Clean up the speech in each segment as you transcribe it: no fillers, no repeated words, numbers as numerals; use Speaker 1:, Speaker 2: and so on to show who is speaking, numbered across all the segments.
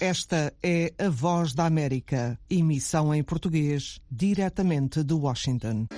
Speaker 1: Esta é a Voz da América, emissão em português, diretamente de Washington.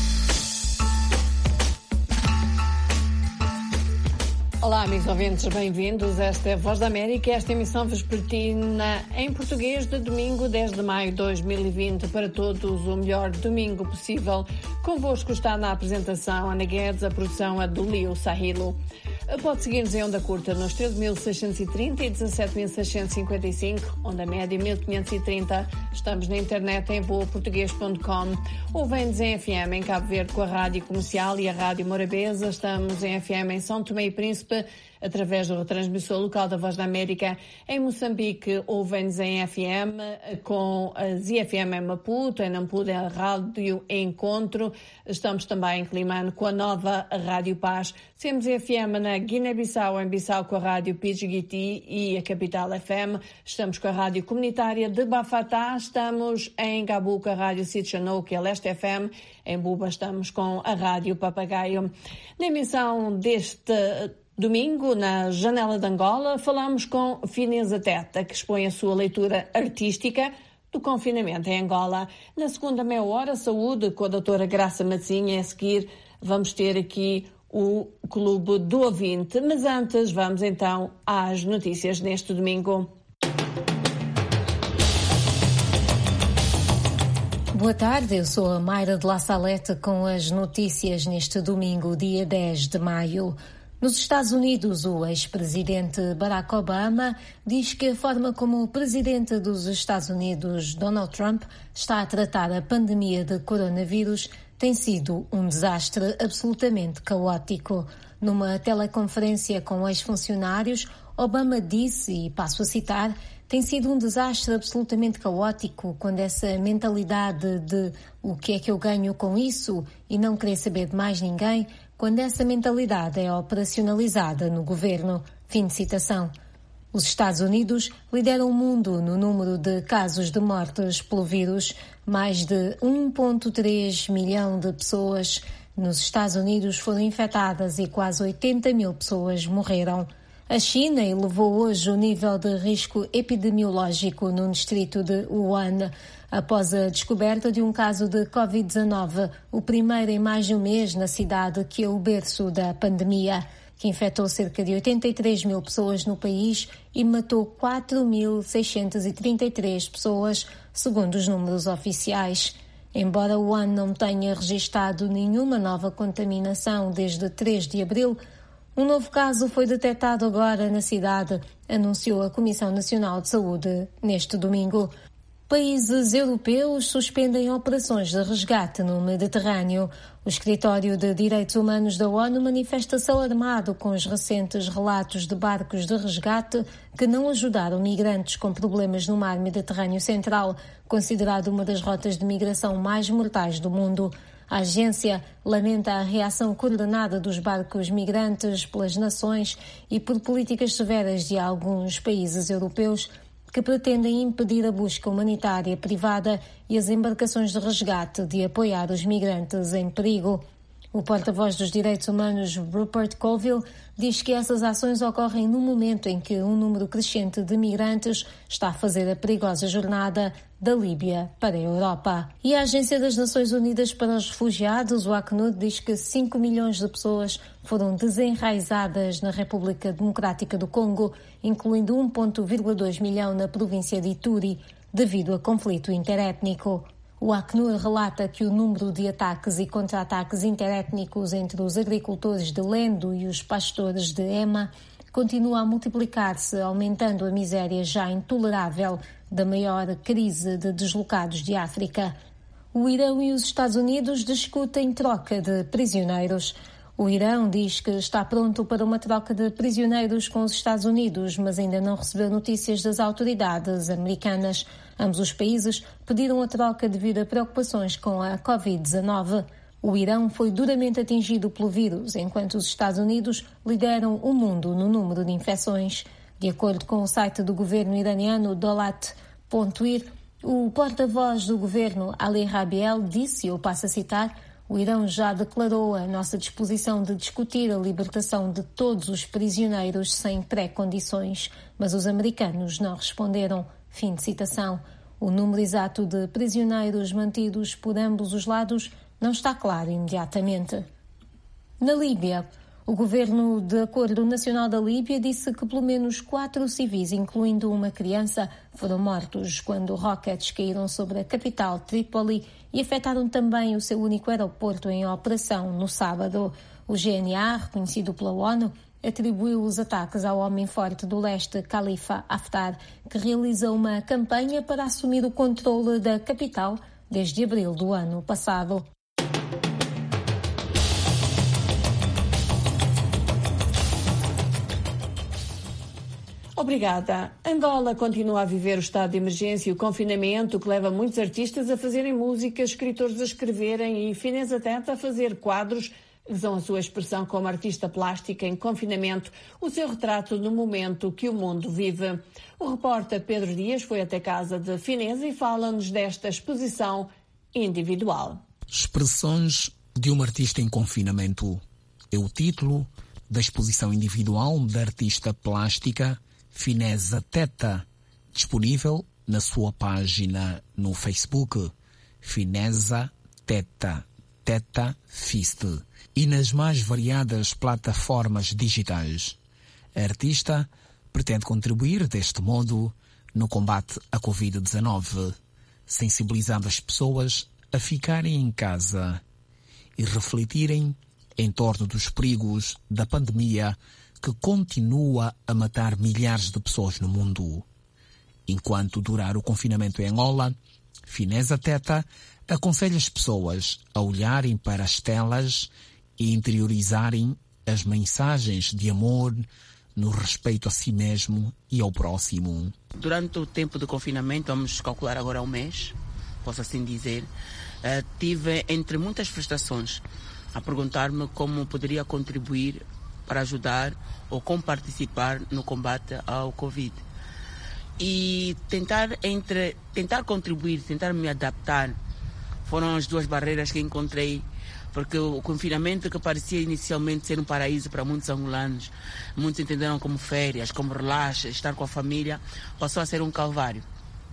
Speaker 2: Olá, amigos ouvintes, bem-vindos. Esta é a Voz da América. Esta emissão vespertina em português de domingo, 10 de maio de 2020. Para todos, o melhor domingo possível. Convosco está na apresentação Ana Guedes, a produção é do Leo Sahilo. Pode seguir-nos em onda curta nos 13.630 e 17.655, onda média 1.530. Estamos na internet em voaportuguês.com. Ouvem-nos em FM em Cabo Verde com a Rádio Comercial e a Rádio Morabeza. Estamos em FM em São Tomé e Príncipe, através do retransmissor local da Voz da América. Em Moçambique, ouvem-nos em FM com a ZFM em Maputo, em Nampula, a Rádio Encontro. Estamos também em Climane com a nova Rádio Paz. Temos FM na Guiné-Bissau, em Bissau com a Rádio Pidgiti e a Capital FM. Estamos com a Rádio Comunitária de Bafatá. Estamos em Gabu com a Rádio Sitchanou, e a Leste FM. Em Buba estamos com a Rádio Papagaio. Na emissão deste domingo, na Janela de Angola, falamos com Fineza Teta, que expõe a sua leitura artística do confinamento em Angola. Na segunda meia hora, saúde com a doutora Graça Matzinha. A seguir, vamos ter aqui o Clube do Ouvinte. Mas antes, vamos então às notícias neste domingo.
Speaker 3: Boa tarde, eu sou a Mayra de La Salete com as notícias neste domingo, dia 10 de maio. Nos Estados Unidos, o ex-presidente Barack Obama diz que a forma como o presidente dos Estados Unidos, Donald Trump, está a tratar a pandemia de coronavírus tem sido um desastre absolutamente caótico. Numa teleconferência com ex-funcionários, Obama disse, e passo a citar, tem sido um desastre absolutamente caótico quando essa mentalidade de o que é que eu ganho com isso e não querer saber de mais ninguém, quando essa mentalidade é operacionalizada no governo. Fim de citação. Os Estados Unidos lideram o mundo no número de casos de mortes pelo vírus. Mais de 1,3 milhão de pessoas nos Estados Unidos foram infectadas e quase 80 mil pessoas morreram. A China elevou hoje o nível de risco epidemiológico no distrito de Wuhan, após a descoberta de um caso de Covid-19, o primeiro em mais de um mês na cidade que é o berço da pandemia, que infectou cerca de 83 mil pessoas no país e matou 4.633 pessoas, segundo os números oficiais. Embora Wuhan não tenha registrado nenhuma nova contaminação desde 3 de abril, um novo caso foi detectado agora na cidade, anunciou a Comissão Nacional de Saúde neste domingo. Países europeus suspendem operações de resgate no Mediterrâneo. O Escritório de Direitos Humanos da ONU manifesta-se alarmado com os recentes relatos de barcos de resgate que não ajudaram migrantes com problemas no mar Mediterrâneo Central, considerado uma das rotas de migração mais mortais do mundo. A agência lamenta a reação coordenada dos barcos migrantes pelas nações e por políticas severas de alguns países europeus que pretendem impedir a busca humanitária privada e as embarcações de resgate de apoiar os migrantes em perigo. O porta-voz dos direitos humanos, Rupert Colville, diz que essas ações ocorrem no momento em que um número crescente de migrantes está a fazer a perigosa jornada da Líbia para a Europa. E a Agência das Nações Unidas para os Refugiados, o Acnud, diz que 5 milhões de pessoas foram desenraizadas na República Democrática do Congo, incluindo 1,2 milhão na província de Ituri, devido a conflito interétnico. O Acnur relata que o número de ataques e contra-ataques interétnicos entre os agricultores de Lendo e os pastores de Ema continua a multiplicar-se, aumentando a miséria já intolerável da maior crise de deslocados de África. O Irão e os Estados Unidos discutem troca de prisioneiros. O Irão diz que está pronto para uma troca de prisioneiros com os Estados Unidos, mas ainda não recebeu notícias das autoridades americanas. Ambos os países pediram a troca devido a preocupações com a Covid-19. O Irão foi duramente atingido pelo vírus, enquanto os Estados Unidos lideram o mundo no número de infecções. De acordo com o site do governo iraniano Dolat.ir, o porta-voz do governo, Ali Rabiel, disse, eu passo a citar, O Irão já declarou a nossa disposição de discutir a libertação de todos os prisioneiros sem pré-condições, mas os americanos não responderam. Fim de citação. O número exato de prisioneiros mantidos por ambos os lados não está claro imediatamente. Na Líbia, o Governo de Acordo Nacional da Líbia disse que pelo menos 4 civis, incluindo uma criança, foram mortos quando rockets caíram sobre a capital Trípoli e afetaram também o seu único aeroporto em operação no sábado. O GNA, reconhecido pela ONU, atribuiu os ataques ao homem forte do leste, Khalifa Haftar, que realiza uma campanha para assumir o controle da capital desde abril do ano passado.
Speaker 2: Obrigada. Angola continua a viver o estado de emergência e o confinamento, que leva muitos artistas a fazerem música, escritores a escreverem e Fineza Teta a fazer quadros que são a sua expressão como artista plástica em confinamento, o seu retrato no momento que o mundo vive. O repórter Pedro Dias foi até casa de Fineza e fala-nos desta exposição individual.
Speaker 4: Expressões de uma artista em confinamento é o título da exposição individual da artista plástica Fineza Teta, disponível na sua página no Facebook, Fineza Teta, Teta Fist, e nas mais variadas plataformas digitais. A artista pretende contribuir deste modo no combate à Covid-19, sensibilizando as pessoas a ficarem em casa e refletirem em torno dos perigos da pandemia que continua a matar milhares de pessoas no mundo. Enquanto durar o confinamento em Angola, Fineza Teta aconselha as pessoas a olharem para as telas e interiorizarem as mensagens de amor no respeito a si mesmo e ao próximo.
Speaker 5: Durante o tempo de confinamento, vamos calcular agora um mês, posso assim dizer, tive entre muitas frustrações a perguntar-me como poderia contribuir para ajudar ou como participar no combate ao Covid. E tentar contribuir, tentar me adaptar, foram as duas barreiras que encontrei, porque o confinamento, que parecia inicialmente ser um paraíso para muitos angolanos, muitos entenderam como férias, como relaxa, estar com a família, passou a ser um calvário.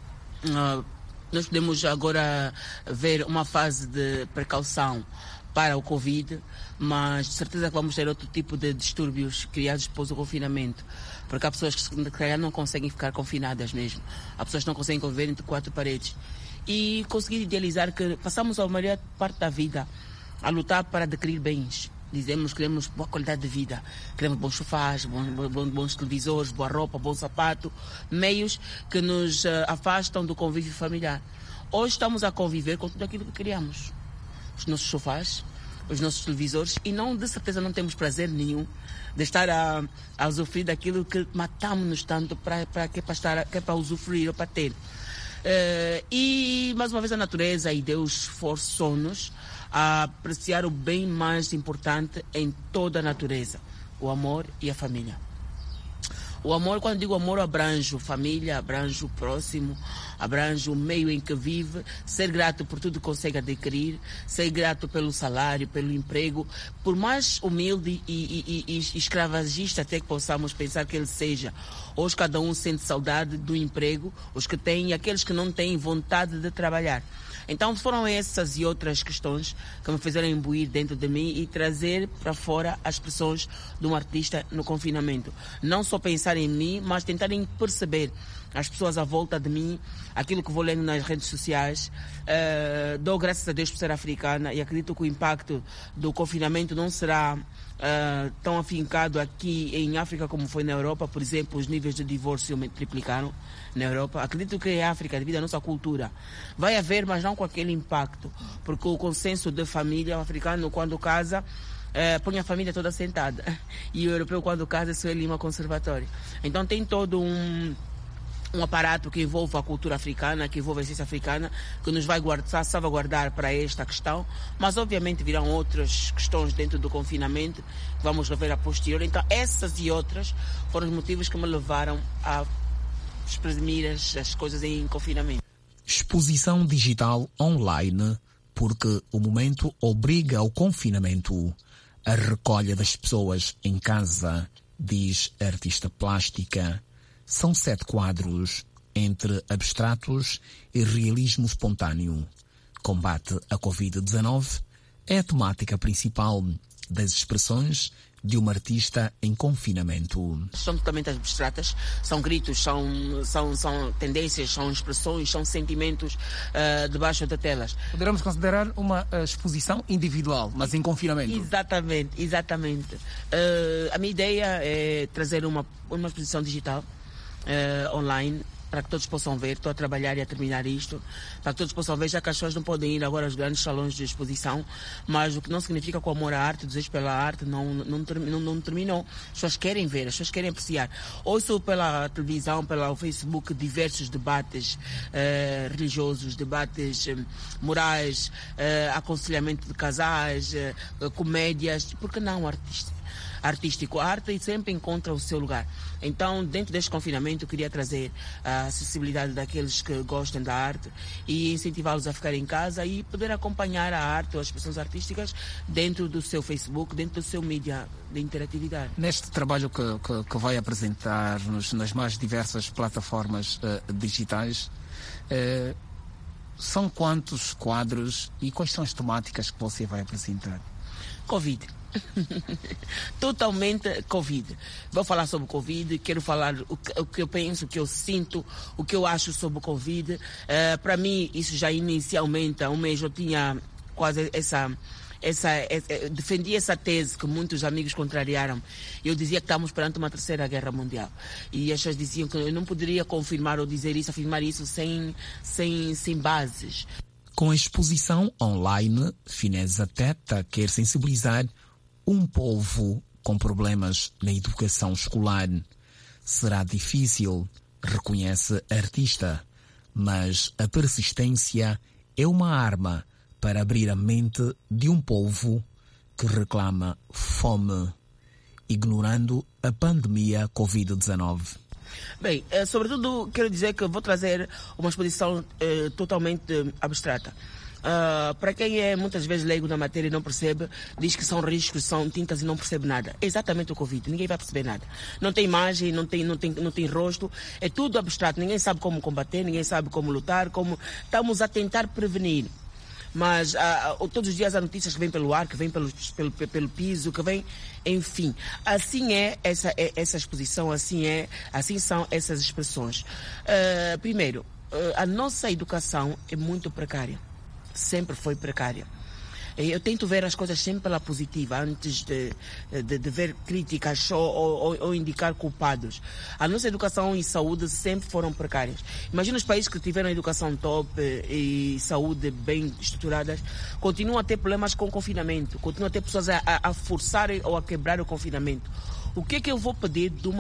Speaker 5: Nós podemos agora ver uma fase de precaução para o Covid, mas de certeza que vamos ter outro tipo de distúrbios criados depois do confinamento, porque há pessoas que não conseguem ficar confinadas mesmo, há pessoas que não conseguem conviver entre 4 paredes, e conseguir idealizar que passamos a maior parte da vida a lutar para adquirir bens. Dizemos que queremos boa qualidade de vida, queremos bons sofás, bons televisores, boa roupa, bom sapato, meios que nos afastam do convívio familiar. Hoje estamos a conviver com tudo aquilo que queríamos. Os nossos sofás, os nossos televisores, e de certeza não temos prazer nenhum de estar a usufruir daquilo que matamos-nos tanto que é para usufruir ou para ter. E mais uma vez a natureza e Deus forçou-nos a apreciar o bem mais importante em toda a natureza, o amor e a família. O amor, quando digo amor, abrange a família, abrange o próximo, abrange o meio em que vive, ser grato por tudo que consegue adquirir, ser grato pelo salário, pelo emprego, por mais humilde e escravagista até que possamos pensar que ele seja. Hoje cada um sente saudade do emprego, os que têm e aqueles que não têm vontade de trabalhar. Então foram essas e outras questões que me fizeram imbuir dentro de mim e trazer para fora as expressões de um artista no confinamento. Não só pensar em mim, mas tentarem perceber as pessoas à volta de mim, aquilo que vou lendo nas redes sociais. Dou graças a Deus por ser africana e acredito que o impacto do confinamento não será tão afincado aqui em África como foi na Europa. Por exemplo, os níveis de divórcio triplicaram na Europa. Acredito que a África, devido à nossa cultura, vai haver, mas não com aquele impacto, porque o consenso de família, o africano quando casa põe a família toda sentada, e o europeu quando casa só ele uma conservatória. Então tem todo um aparato que envolve a cultura africana, que envolve a essência africana, que nos vai salvaguardar para esta questão, mas obviamente virão outras questões dentro do confinamento que vamos rever a posterior. Então essas e outras foram os motivos que me levaram a exprimir as coisas em confinamento.
Speaker 4: Exposição digital online porque o momento obriga ao confinamento. A recolha das pessoas em casa, diz a artista plástica. São 7 quadros, entre abstratos e realismo espontâneo. Combate à Covid-19 é a temática principal das expressões de uma artista em confinamento.
Speaker 5: São totalmente abstratas, são gritos, são tendências, são expressões, são sentimentos debaixo de telas.
Speaker 4: Poderíamos considerar uma exposição individual, mas em confinamento.
Speaker 5: Exatamente. A minha ideia é trazer uma exposição digital online, para que todos possam ver. Estou a trabalhar e a terminar isto, para que todos possam ver, já que as pessoas não podem ir agora aos grandes salões de exposição, mas o que não significa que o amor à arte, o desejo pela arte não terminou. As pessoas querem ver, as pessoas querem apreciar. Ouço pela televisão, pelo Facebook, diversos debates religiosos, debates morais, aconselhamento de casais, comédias, por que não artístico? A arte sempre encontra o seu lugar. Então, dentro deste confinamento, eu queria trazer a acessibilidade daqueles que gostam da arte e incentivá-los a ficar em casa e poder acompanhar a arte ou as expressões artísticas dentro do seu Facebook, dentro do seu mídia de interatividade.
Speaker 4: Neste trabalho que vai apresentar nas mais diversas plataformas digitais, são quantos quadros e quais são as temáticas que você vai apresentar?
Speaker 5: Covid. Totalmente Covid. Vou falar sobre Covid, quero falar o que eu penso, o que eu sinto, o que eu acho sobre o Covid. Para mim, isso já inicialmente, há um mês eu tinha quase defendi essa tese que muitos amigos contrariaram. Eu dizia que estávamos perante uma 3ª guerra mundial. E as pessoas diziam que eu não poderia confirmar ou dizer isso, afirmar isso sem bases.
Speaker 4: Com a exposição online, Fineza Teta quer sensibilizar um povo com problemas na educação escolar. Será difícil, reconhece a artista, mas a persistência é uma arma para abrir a mente de um povo que reclama fome, ignorando a pandemia Covid-19.
Speaker 5: Bem, sobretudo quero dizer que vou trazer uma exposição totalmente abstrata. Para quem é muitas vezes leigo na matéria e não percebe, diz que são riscos, são tintas e não percebe nada. É exatamente o Covid, ninguém vai perceber nada. Não tem imagem, não tem rosto, é tudo abstrato, ninguém sabe como combater, ninguém sabe como lutar, estamos a tentar prevenir. Mas todos os dias há notícias que vêm pelo ar, que vêm pelo piso, que vêm, enfim. Assim é essa exposição, assim são essas expressões. Primeiro, a nossa educação é muito precária. Sempre foi precária. Eu tento ver as coisas sempre pela positiva, antes de ver críticas ou indicar culpados. A nossa educação e saúde sempre foram precárias. Imagina os países que tiveram educação top e saúde bem estruturadas, continuam a ter problemas com o confinamento, continuam a ter pessoas a forçar ou a quebrar o confinamento. O que é que eu vou pedir de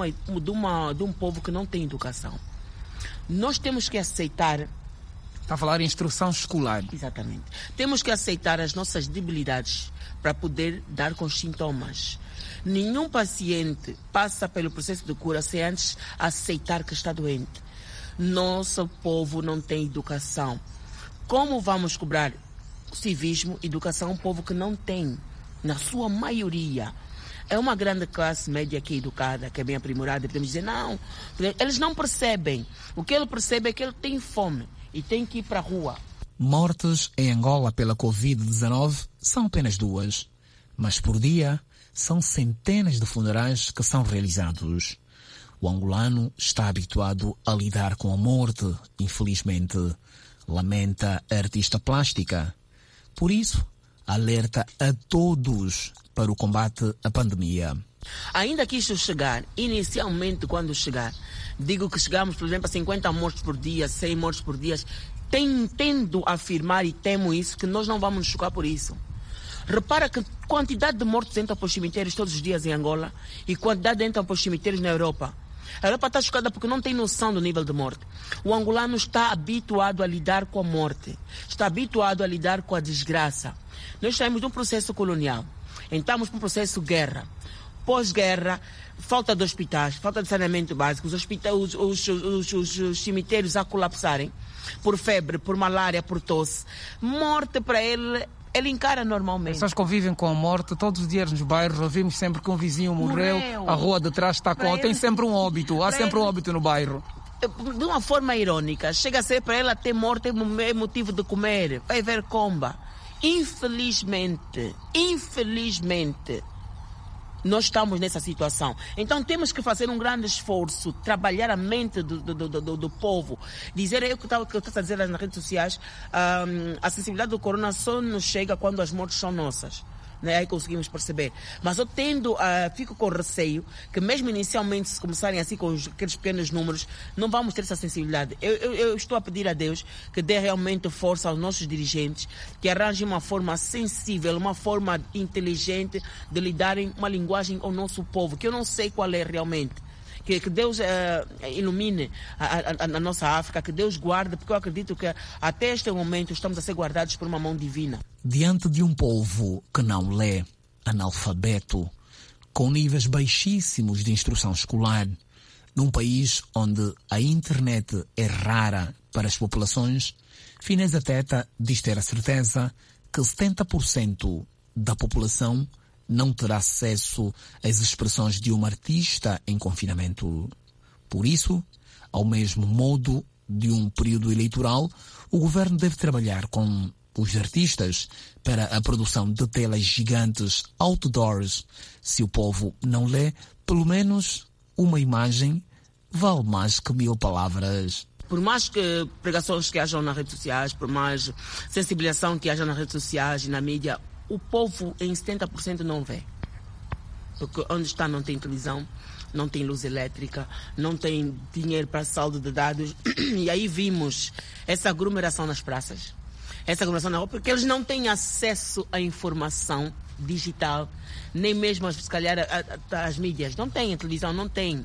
Speaker 5: um povo que não tem educação? Nós temos que aceitar.
Speaker 4: Está a falar em instrução escolar.
Speaker 5: Exatamente. Temos que aceitar as nossas debilidades para poder dar com os sintomas. Nenhum paciente passa pelo processo de cura sem antes aceitar que está doente. Nosso povo não tem educação. Como vamos cobrar civismo, educação, um povo que não tem, na sua maioria? É uma grande classe média que é educada, que é bem aprimorada. Podemos dizer, não, eles não percebem. O que ele percebe é que ele tem fome e tem que ir para a rua.
Speaker 4: Mortes em Angola pela Covid-19 são apenas 2, mas por dia são centenas de funerais que são realizados. O angolano está habituado a lidar com a morte, infelizmente, lamenta a artista plástica. Por isso, alerta a todos para o combate à pandemia.
Speaker 5: Ainda que isto chegar, inicialmente quando chegar, digo que chegamos, por exemplo, a 50 mortes por dia, 100 mortes por dia, tendo a afirmar e temo isso, que nós não vamos nos chocar por isso. Repara que quantidade de mortos entram para os cemitérios todos os dias em Angola e quantidade entram para os cemitérios na Europa. A Europa está chocada porque não tem noção do nível de morte. O angolano está habituado a lidar com a morte, está habituado a lidar com a desgraça. Nós saímos de um processo colonial, entramos para um processo de guerra. pós-guerra, falta de hospitais, falta de saneamento básico, os cemitérios a colapsarem por febre, por malária, por tosse. Morte para ele encara normalmente.
Speaker 4: As pessoas convivem com a morte todos os dias nos bairros, ouvimos sempre que um vizinho morreu. A rua de trás está com... Tem sempre um óbito, há sempre um óbito no bairro.
Speaker 5: De uma forma irônica, chega a ser para ela ter morte é motivo de comer, vai ver comba. Infelizmente, nós estamos nessa situação. Então temos que fazer um grande esforço, trabalhar a mente do povo. Dizer, eu que estou a dizer nas redes sociais, a sensibilidade do corona só nos chega quando as mortes são nossas. Né? Aí conseguimos perceber. Mas eu fico com receio que mesmo inicialmente, se começarem assim com aqueles pequenos números, não vamos ter essa sensibilidade. Eu estou a pedir a Deus que dê realmente força aos nossos dirigentes, que arranjem uma forma sensível, uma forma inteligente de lidarem uma linguagem ao nosso povo, que eu não sei qual é realmente. Que Deus ilumine a nossa África, que Deus guarde, porque eu acredito que até este momento estamos a ser guardados por uma mão divina.
Speaker 4: Diante de um povo que não lê, analfabeto, com níveis baixíssimos de instrução escolar, num país onde a internet é rara para as populações, Fineza Teta diz ter a certeza que 70% da população não terá acesso às expressões de um artista em confinamento. Por isso, ao mesmo modo de um período eleitoral, o governo deve trabalhar com os artistas para a produção de telas gigantes outdoors. Se o povo não lê, pelo menos uma imagem vale mais que 1000 palavras.
Speaker 5: Por mais que pregações que hajam nas redes sociais, por mais sensibilização que haja nas redes sociais e na mídia, o povo em 70% não vê. Porque onde está não tem televisão, não tem luz elétrica, não tem dinheiro para saldo de dados. E aí vimos essa aglomeração nas praças, essa aglomeração na rua, porque eles não têm acesso à informação digital, nem mesmo, se calhar, às mídias. Não têm televisão, não têm.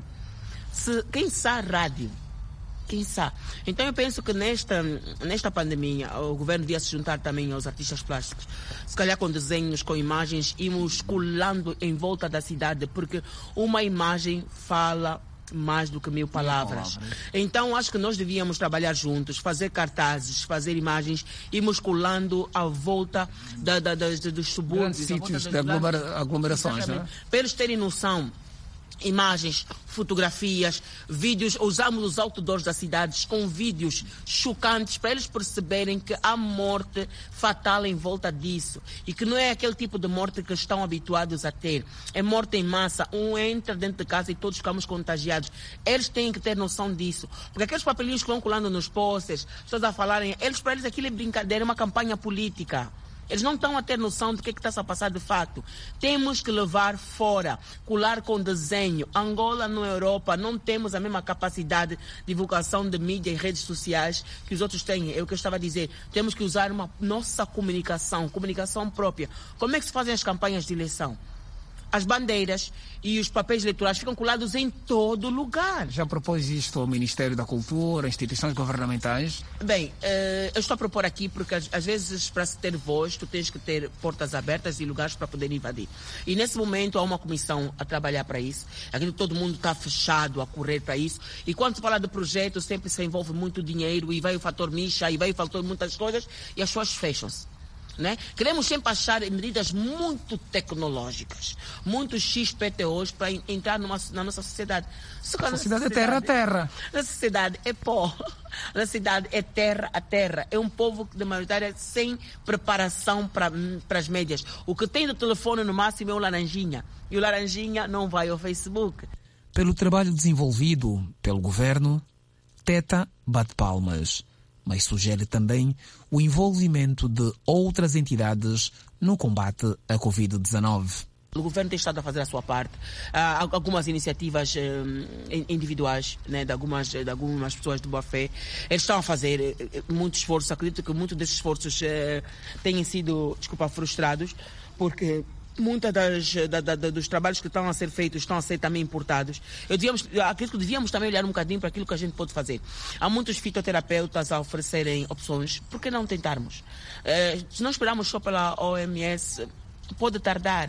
Speaker 5: Quem sabe rádio? Quem sabe? Então eu penso que nesta pandemia o governo devia se juntar também aos artistas plásticos, se calhar com desenhos, com imagens, irmos colando em volta da cidade, porque uma imagem fala mais do que 1000 palavras. Então acho que nós devíamos trabalhar juntos, fazer cartazes, fazer imagens, irmos colando à volta dos subúrbios,
Speaker 4: sítios de aglomerações, né?
Speaker 5: Para eles terem noção. Imagens, fotografias, vídeos, usamos os outdoors das cidades com vídeos chocantes para eles perceberem que há morte fatal em volta disso e que não é aquele tipo de morte que estão habituados a ter. É morte em massa, um entra dentro de casa e todos ficamos contagiados. Eles têm que ter noção disso, porque aqueles papelinhos que vão colando nos posters, pessoas a falarem, para eles aquilo é brincadeira, é uma campanha política. Eles não estão a ter noção do que está a passar de fato. Temos que levar fora, colar com desenho. Angola, na Europa, não temos a mesma capacidade de divulgação de mídia e redes sociais que os outros têm. É o que eu estava a dizer. Temos que usar nossa comunicação própria. Como é que se fazem as campanhas de eleição? As bandeiras e os papéis eleitorais ficam colados em todo lugar.
Speaker 4: Já propôs isto ao Ministério da Cultura, instituições governamentais?
Speaker 5: Bem, eu estou a propor aqui porque às vezes para se ter voz tu tens que ter portas abertas e lugares para poder invadir. E nesse momento há uma comissão a trabalhar para isso. Aqui todo mundo está fechado a correr para isso. E quando se fala de projetos sempre se envolve muito dinheiro e vai o fator nicha e vai o fator muitas coisas e as pessoas fecham-se. Né? Queremos sempre achar medidas muito tecnológicas, muito XPTOs para entrar na nossa sociedade.
Speaker 4: A sociedade é terra a terra.
Speaker 5: A sociedade é pó. A cidade é terra a terra. É um povo de majoritária sem preparação para as médias. O que tem no telefone no máximo é o laranjinha. E o laranjinha não vai ao Facebook.
Speaker 4: Pelo trabalho desenvolvido pelo governo, Teta bate palmas, mas sugere também o envolvimento de outras entidades no combate à Covid-19.
Speaker 5: O governo tem estado a fazer a sua parte. Há algumas iniciativas individuais, né, de algumas pessoas de boa fé. Eles estão a fazer muito esforço. Acredito que muitos desses esforços tenham sido, frustrados, porque muitos dos trabalhos que estão a ser feitos estão a ser também importados. Acredito que devíamos também olhar um bocadinho para aquilo que a gente pode fazer. Há muitos fitoterapeutas a oferecerem opções. Por que não tentarmos? Se não esperarmos só pela OMS, pode tardar.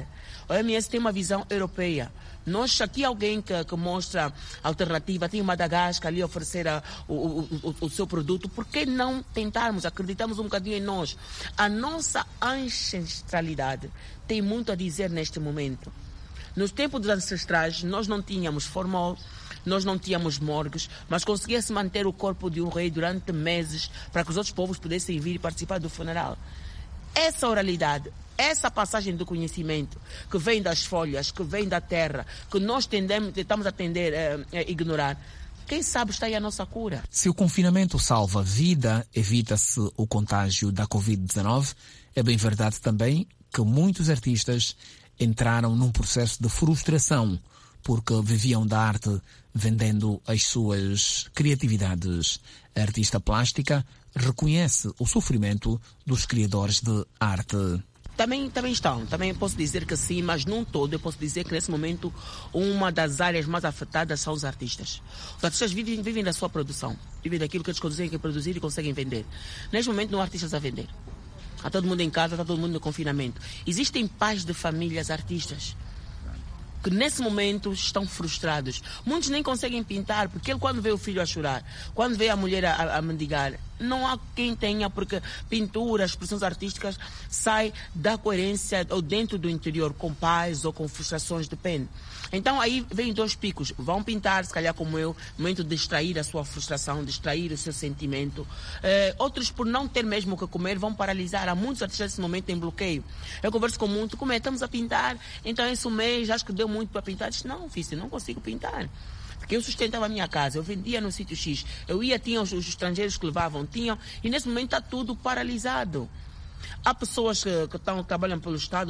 Speaker 5: A OMS tem uma visão europeia. Nós, aqui alguém que mostra alternativa, tem Madagascar ali oferecer o seu produto, por que não tentarmos, acreditamos um bocadinho em nós? A nossa ancestralidade tem muito a dizer neste momento. Nos tempos dos ancestrais, nós não tínhamos formol, nós não tínhamos morgues, mas conseguia-se manter o corpo de um rei durante meses para que os outros povos pudessem vir e participar do funeral. Essa oralidade, essa passagem do conhecimento que vem das folhas, que vem da terra, que nós tentamos ignorar, quem sabe está aí a nossa cura.
Speaker 4: Se o confinamento salva vida, evita-se o contágio da Covid-19, é bem verdade também que muitos artistas entraram num processo de frustração porque viviam da arte vendendo as suas criatividades. A artista plástica reconhece o sofrimento dos criadores de arte.
Speaker 5: Também estão, também posso dizer que sim, mas num todo eu posso dizer que nesse momento uma das áreas mais afetadas são os artistas. Os artistas vivem da sua produção, vivem daquilo que eles conseguem produzir e conseguem vender. Neste momento não há artistas a vender. Está todo mundo em casa, está todo mundo no confinamento. Existem pais de famílias artistas que nesse momento estão frustrados. Muitos nem conseguem pintar, porque ele quando vê o filho a chorar, quando vê a mulher a mendigar, não há quem tenha, porque pintura, expressões artísticas saem da coerência ou dentro do interior, com paz ou com frustrações, depende. Então aí vem dois picos, vão pintar, se calhar como eu, no momento de distrair a sua frustração, distrair o seu sentimento. Outros, por não ter mesmo o que comer, vão paralisar. Há muitos artistas nesse momento em bloqueio. Eu converso com muito, como é, estamos a pintar, então esse mês acho que deu muito para pintar. Diz, não, filho, eu não consigo pintar. Porque eu sustentava a minha casa, eu vendia no sítio X, eu ia, tinha os estrangeiros que levavam, e nesse momento está tudo paralisado. Há pessoas que trabalham pelo Estado,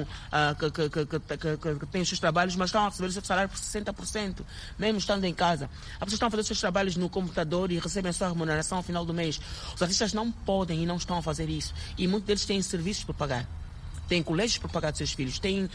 Speaker 5: que têm os seus trabalhos, mas estão a receber o seu salário por 60%, mesmo estando em casa. Há pessoas que estão a fazer os seus trabalhos no computador e recebem a sua remuneração ao final do mês. Os artistas não podem e não estão a fazer isso. E muitos deles têm serviços para pagar. Tem colégios para pagar dos seus filhos, tem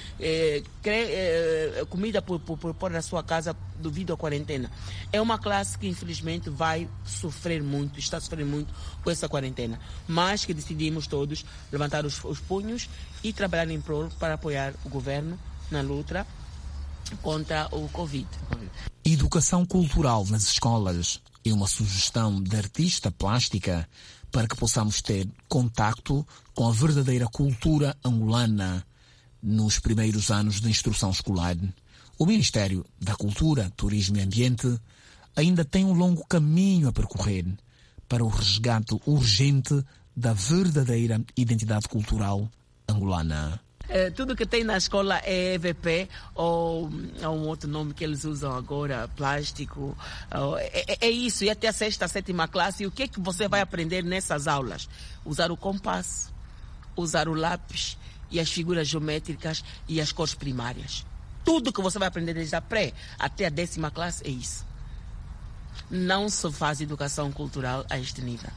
Speaker 5: comida por pôr na sua casa devido à quarentena. É uma classe que infelizmente vai sofrer muito, está a sofrer muito com essa quarentena. Mas que decidimos todos levantar os punhos e trabalhar em prol para apoiar o governo na luta contra o Covid.
Speaker 4: Educação cultural nas escolas é uma sugestão da artista plástica para que possamos ter contacto com a verdadeira cultura angolana nos primeiros anos de instrução escolar. O Ministério da Cultura, Turismo e Ambiente ainda tem um longo caminho a percorrer para o resgate urgente da verdadeira identidade cultural angolana.
Speaker 5: Tudo que tem na escola é EVP ou um outro nome que eles usam agora, plástico. É isso, e até a 6ª, 7ª classe. E o que é que você vai aprender nessas aulas? Usar o compasso, usar o lápis e as figuras geométricas e as cores primárias. Tudo que você vai aprender desde a pré até a 10ª classe é isso. Não se faz educação cultural a este nível.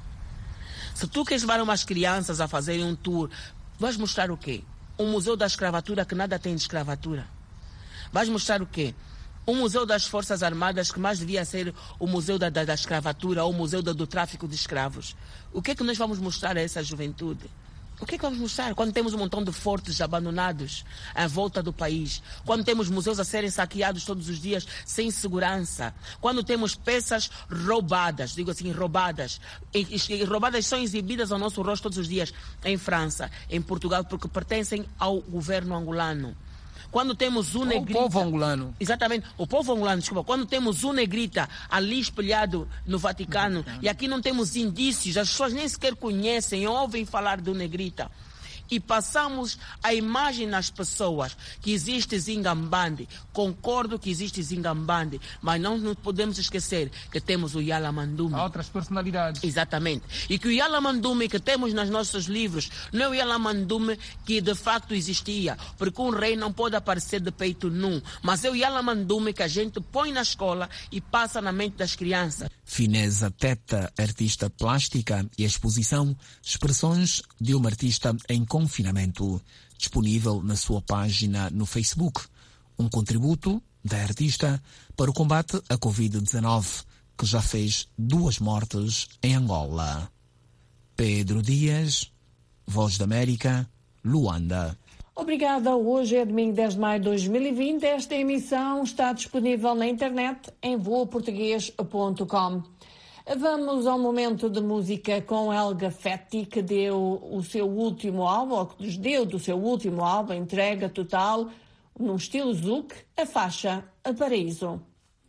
Speaker 5: Se tu queres levar umas crianças a fazerem um tour, vais mostrar o quê? Um museu da escravatura que nada tem de escravatura. Vais mostrar o quê? Um museu das Forças Armadas que mais devia ser o museu da escravatura ou o museu do tráfico de escravos. O que é que nós vamos mostrar a essa juventude? O que é que vamos mostrar? Quando temos um montão de fortes abandonados à volta do país. Quando temos museus a serem saqueados todos os dias sem segurança. Quando temos peças roubadas, digo assim, roubadas. E roubadas são exibidas ao nosso rosto todos os dias em França, em Portugal, porque pertencem ao governo angolano. Quando temos o negrita...
Speaker 4: O povo angolano.
Speaker 5: Exatamente, o povo angolano, desculpa. Quando temos o negrita ali espelhado no Vaticano, e aqui não temos indícios, as pessoas nem sequer conhecem, ouvem falar do negrita. E passamos a imagem nas pessoas que existe Zingambande. Concordo que existe Zingambande, mas não nos podemos esquecer que temos o Yala Mandume.
Speaker 4: Há outras personalidades.
Speaker 5: Exatamente. E que o Yala Mandume que temos nos nossos livros não é o Yala Mandume que de facto existia, porque um rei não pode aparecer de peito nu, mas é o Yala Mandume que a gente põe na escola e passa na mente das crianças.
Speaker 4: Fineza Teta, artista plástica, e a exposição Expressões de uma Artista em Confinamento, disponível na sua página no Facebook. Um contributo da artista para o combate à Covid-19, que já fez 2 mortes em Angola. Pedro Dias, Voz da América, Luanda.
Speaker 2: Obrigada. Hoje é domingo 10 de maio de 2020. Esta emissão está disponível na internet em voaportugues.com. Vamos ao momento de música com Helga Fetti, que deu o seu último álbum, ou que nos deu do seu último álbum, entrega total, num estilo zouk, a faixa A Paraíso.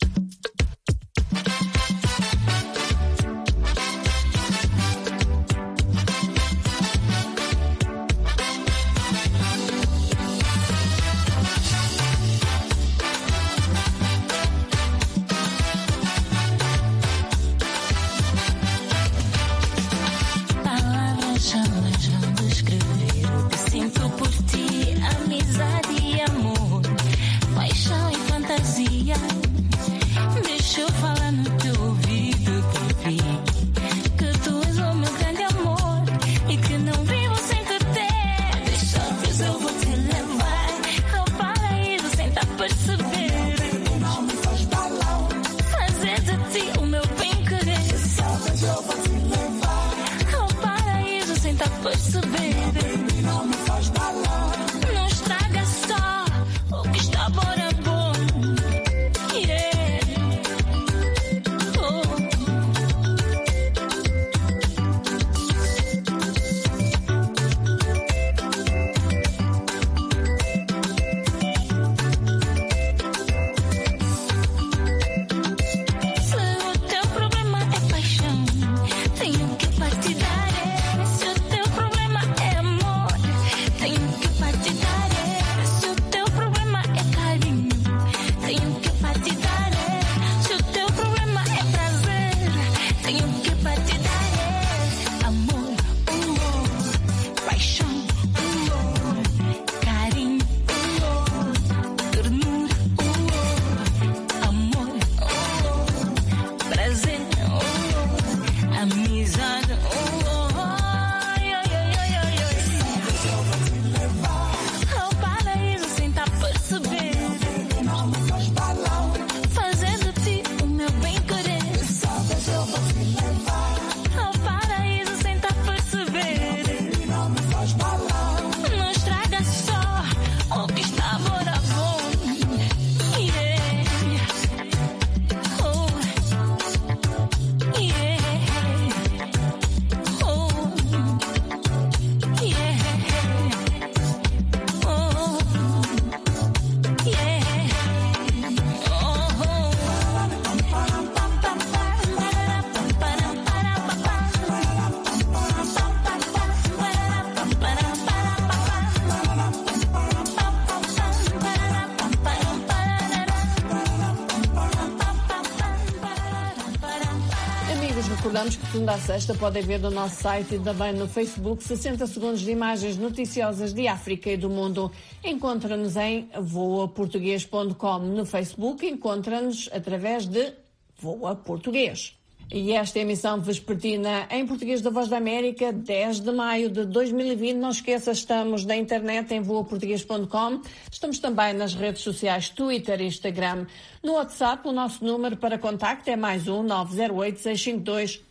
Speaker 2: Recordamos que segunda a sexta podem ver no nosso site e também no Facebook 60 segundos de imagens noticiosas de África e do mundo. Encontra-nos em voaportugues.com. No Facebook encontra-nos através de Voa Português. E esta emissão vespertina em português da Voz da América, 10 de maio de 2020. Não esqueça, estamos na internet em voaportugues.com. Estamos também nas redes sociais Twitter e Instagram. No WhatsApp, o nosso número para contacto é +1 908 652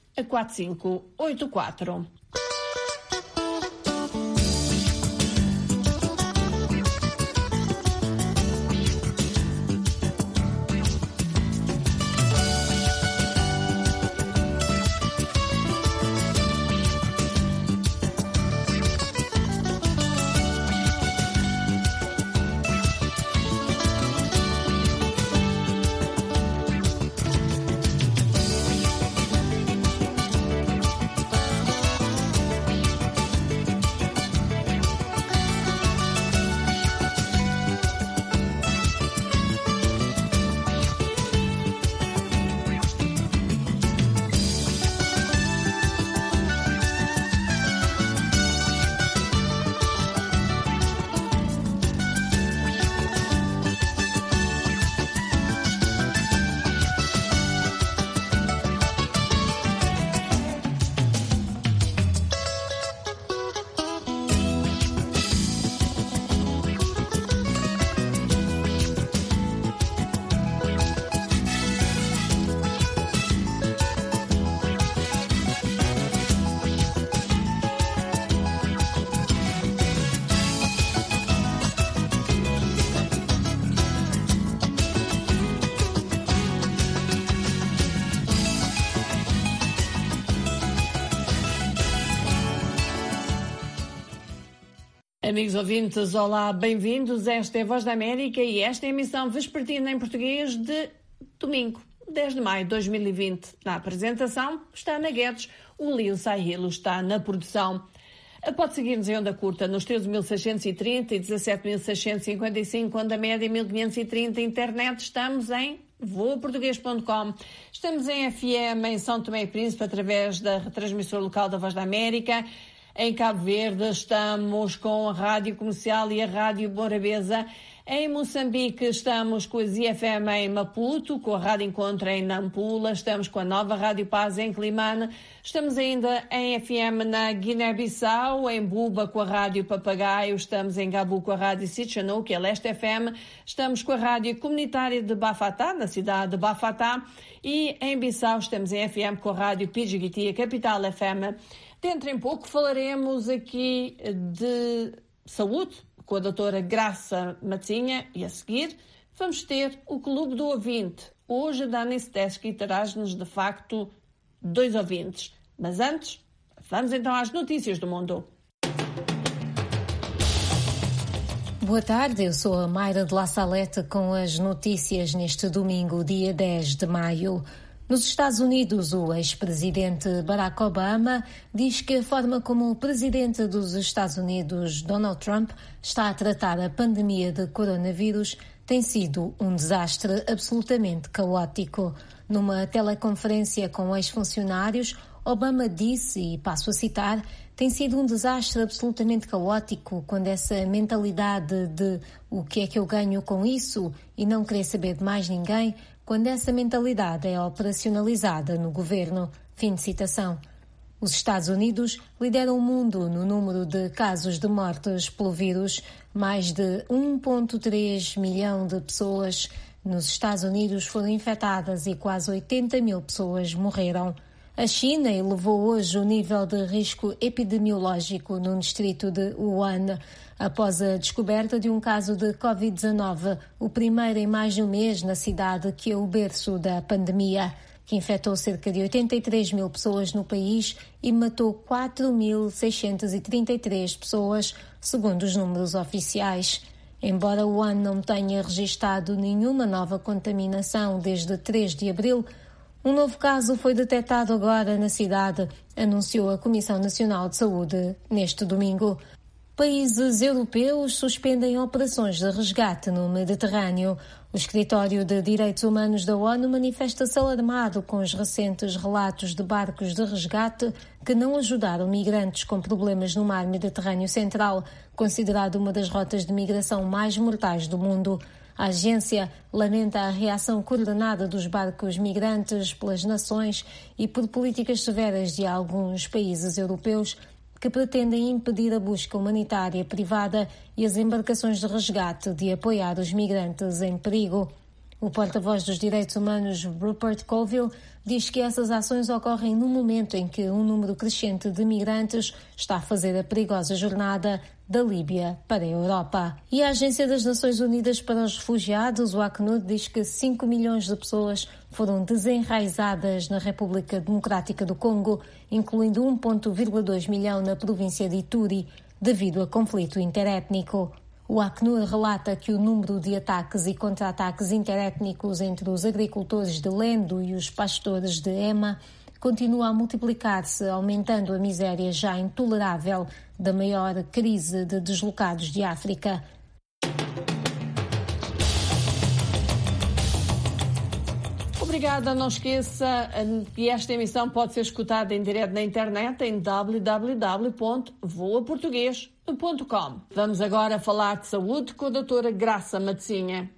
Speaker 2: 4584. Amigos ouvintes, olá, bem-vindos. Esta é a Voz da América e esta é a emissão vespertina em português de domingo, 10 de maio de 2020. Na apresentação está Ana Guedes, o Lio Sahilo está na produção. Pode seguir-nos em onda curta nos 13.630 e 17.655, onda média 1.530, internet estamos em voaportuguês.com. Estamos em FM em São Tomé e Príncipe através da retransmissora local da Voz da América. Em Cabo Verde estamos com a Rádio Comercial e a Rádio Morabeza. Em Moçambique estamos com a ZFM em Maputo, com a Rádio Encontro em Nampula, estamos com a Nova Rádio Paz em Climane, estamos ainda em FM na Guiné-Bissau, em Buba com a Rádio Papagaio, estamos em Gabu com a Rádio Sitchanou, que é Leste FM, estamos com a Rádio Comunitária de Bafatá, na cidade de Bafatá, e em Bissau estamos em FM com a Rádio Pidjigiti, a Capital FM. Dentro em pouco falaremos aqui de saúde com a doutora Graça Matzinha e a seguir vamos ter o Clube do Ouvinte. Hoje a Dani Stesky traz-nos de facto 2 ouvintes. Mas antes, vamos então às notícias do mundo.
Speaker 3: Boa tarde, eu sou a Mayra de La Salete com as notícias neste domingo, dia 10 de maio. Nos Estados Unidos, o ex-presidente Barack Obama diz que a forma como o presidente dos Estados Unidos, Donald Trump, está a tratar a pandemia de coronavírus tem sido um desastre absolutamente caótico. Numa teleconferência com ex-funcionários, Obama disse, e passo a citar, tem sido um desastre absolutamente caótico quando essa mentalidade de o que é que eu ganho com isso e não querer saber de mais ninguém, quando essa mentalidade é operacionalizada no governo. Fim de citação. Os Estados Unidos lideram o mundo no número de casos de mortes pelo vírus. Mais de 1,3 milhão de pessoas nos Estados Unidos foram infectadas e quase 80 mil pessoas morreram. A China elevou hoje o nível de risco epidemiológico no distrito de Wuhan, após a descoberta de um caso de Covid-19, o primeiro em mais de um mês na cidade que é o berço da pandemia, que infectou cerca de 83 mil pessoas no país e matou 4.633 pessoas, segundo os números oficiais. Embora Wuhan não tenha registrado nenhuma nova contaminação desde 3 de abril, um novo caso foi detectado agora na cidade, anunciou a Comissão Nacional de Saúde neste domingo. Países europeus suspendem operações de resgate no Mediterrâneo. O Escritório de Direitos Humanos da ONU manifesta-se alarmado com os recentes relatos de barcos de resgate que não ajudaram migrantes com problemas no mar Mediterrâneo Central, considerado uma das rotas de migração mais mortais do mundo. A agência lamenta a reação coordenada dos barcos migrantes pelas nações e por políticas severas de alguns países europeus que pretendem impedir a busca humanitária privada e as embarcações de resgate de apoiar os migrantes em perigo. O porta-voz dos direitos humanos, Rupert Colville, diz que essas ações ocorrem no momento em que um número crescente de migrantes está a fazer a perigosa jornada da Líbia para a Europa. E a Agência das Nações Unidas para os Refugiados, o Acnud, diz que 5 milhões de pessoas foram desenraizadas na República Democrática do Congo, incluindo 1,2 milhão na província de Ituri, devido a conflito interétnico. O Acnur relata que o número de ataques e contra-ataques interétnicos entre os agricultores de Lendo e os pastores de Ema continua a multiplicar-se, aumentando a miséria já intolerável da maior crise de deslocados de África.
Speaker 2: Obrigada, não esqueça que esta emissão pode ser escutada em direto na internet em www.voaportugues.com. Vamos agora falar de saúde com a doutora Graça Matzinha.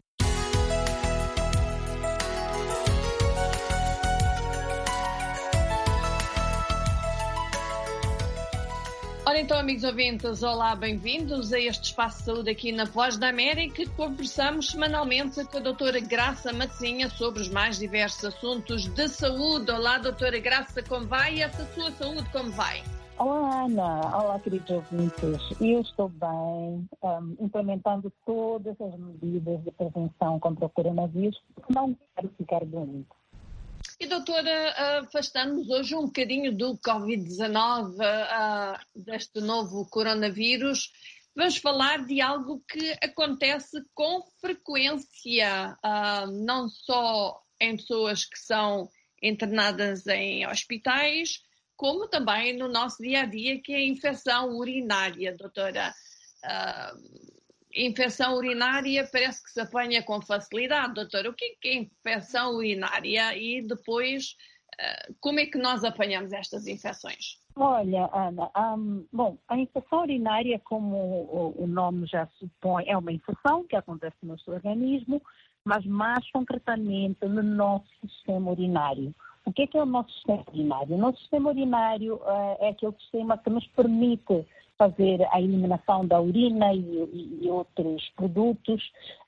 Speaker 2: Ora então, amigos ouvintes, olá, bem-vindos a este espaço de saúde aqui na Voz da América, que conversamos semanalmente com a doutora Graça Matzinha sobre os mais diversos assuntos de saúde. Olá, doutora Graça, como vai? E essa sua saúde, como vai?
Speaker 6: Olá, Ana. Olá, queridos ouvintes. Eu estou bem, implementando todas as medidas de prevenção contra o coronavírus, porque não quero ficar doente.
Speaker 2: E, doutora, afastando-nos hoje um bocadinho do Covid-19, deste novo coronavírus, vamos falar de algo que acontece com frequência, não só em pessoas que são internadas em hospitais, como também no nosso dia-a-dia, que é a infecção urinária, doutora. Infecção urinária parece que se apanha com facilidade, doutora. O que é infecção urinária e depois como é que nós apanhamos estas infecções?
Speaker 6: Olha, Ana, bom, a infecção urinária, como o nome já supõe, é uma infecção que acontece no nosso organismo, mas mais concretamente no nosso sistema urinário. O que é o nosso sistema urinário? O nosso sistema urinário é aquele sistema que nos permite fazer a eliminação da urina e outros produtos,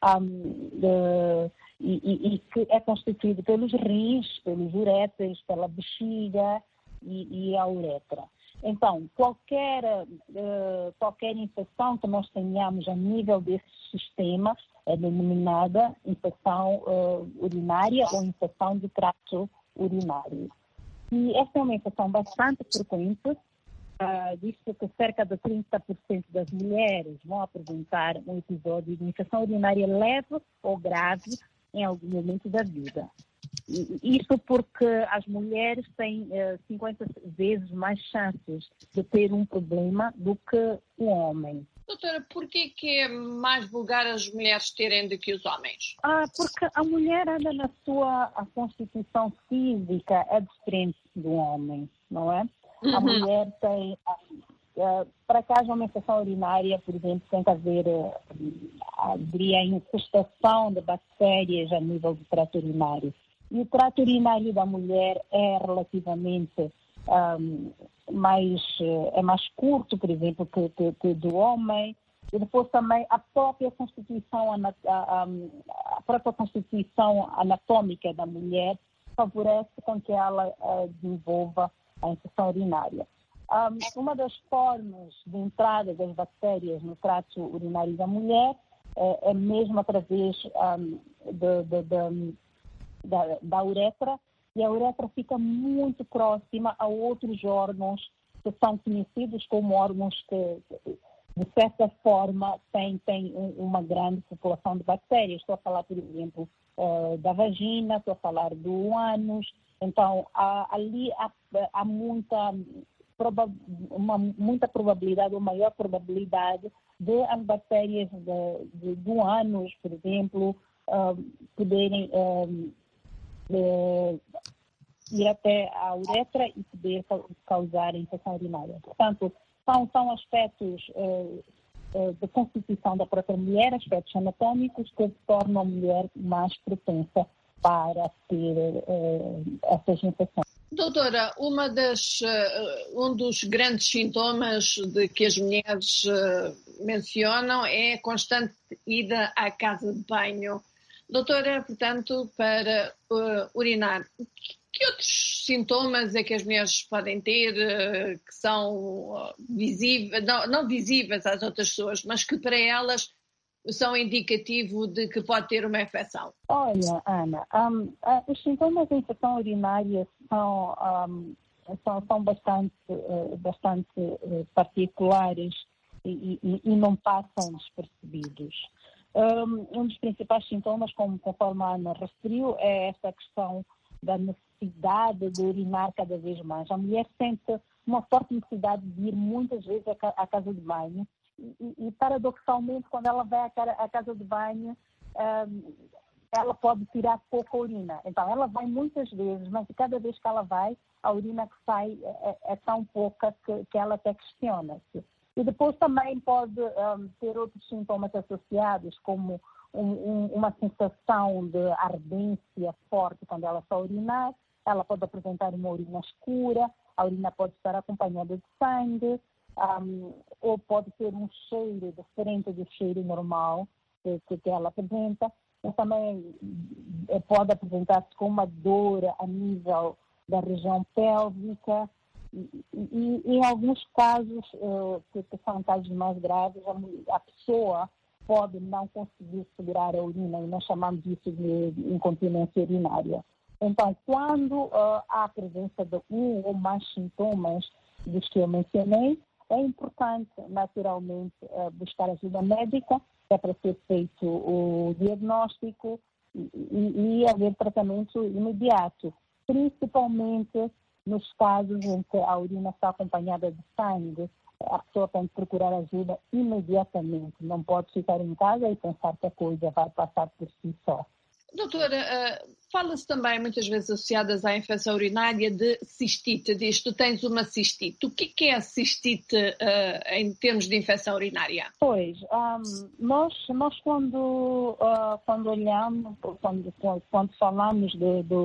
Speaker 6: e que é constituído pelos rins, pelos uréteres, pela bexiga e a uretra. Então, qualquer infecção que nós tenhamos a nível desse sistema é denominada infecção urinária ou infecção do trato urinário. E essa é uma infecção bastante frequente. Diz-se que cerca de 30% das mulheres vão apresentar um episódio de infecção urinária leve ou grave em algum momento da vida. Isso porque as mulheres têm 50 vezes mais chances de ter um problema do que o homem.
Speaker 2: Doutora, por que é mais vulgar as mulheres terem do que os homens?
Speaker 6: Porque a mulher anda na sua constituição física é diferente do homem, não é? A mulher tem, para que haja uma infecção urinária, por exemplo, tem que haver a infestação de bactérias a nível do trato urinário. E o trato urinário da mulher é relativamente mais curto, por exemplo, que do homem. E depois também a própria constituição anatômica da mulher favorece com que ela desenvolva a infecção urinária. Uma das formas de entrada das bactérias no trato urinário da mulher é mesmo através da uretra, e a uretra fica muito próxima a outros órgãos que são conhecidos como órgãos que, de certa forma, têm uma grande população de bactérias. Estou a falar, por exemplo, da vagina, estou a falar do ânus. Então, ali há muita probabilidade, ou maior probabilidade, de as bactérias do ânus, por exemplo, poderem ir até a uretra e poder causar infecção urinária. Portanto, são aspectos de constituição da própria mulher, aspectos anatômicos que tornam a mulher mais propensa para ter essas infecções.
Speaker 2: Doutora, um dos grandes sintomas de que as mulheres mencionam é a constante ida à casa de banho. Doutora, portanto, para urinar, que outros sintomas é que as mulheres podem ter que são visíveis, não visíveis às outras pessoas, mas que para elas são indicativo de que pode ter uma infecção?
Speaker 6: Olha, Ana, os sintomas de infecção urinária são bastante particulares e não passam despercebidos. Um dos principais sintomas, conforme a Ana referiu, é esta questão da necessidade de urinar cada vez mais. A mulher sente uma forte necessidade de ir muitas vezes à casa de banho e paradoxalmente, quando ela vai à casa de banho, ela pode tirar pouca urina. Então, ela vai muitas vezes, mas cada vez que ela vai, a urina que sai é tão pouca que ela até questiona-se. E depois também pode ter outros sintomas associados, como uma sensação de ardência forte quando ela está a urinar. Ela pode apresentar uma urina escura, a urina pode estar acompanhada de sangue, ou pode ter um cheiro diferente do cheiro normal que ela apresenta. Mas também pode apresentar-se com uma dor a nível da região pélvica. E em alguns casos, que são casos mais graves, a pessoa pode não conseguir segurar a urina, e nós chamamos isso de incontinência urinária. Então, quando há a presença de um ou mais sintomas dos que eu mencionei, é importante, naturalmente, buscar ajuda médica, é para ser feito o diagnóstico e haver tratamento imediato, principalmente nos casos em que a urina está acompanhada de sangue. A pessoa tem que procurar ajuda imediatamente, não pode ficar em casa e pensar que a coisa vai passar por si só.
Speaker 2: Doutora, fala-se também muitas vezes associadas à infecção urinária de cistite. Diz, tu tens uma cistite. O que é a cistite em termos de infecção urinária?
Speaker 6: Pois, nós quando olhamos, quando falamos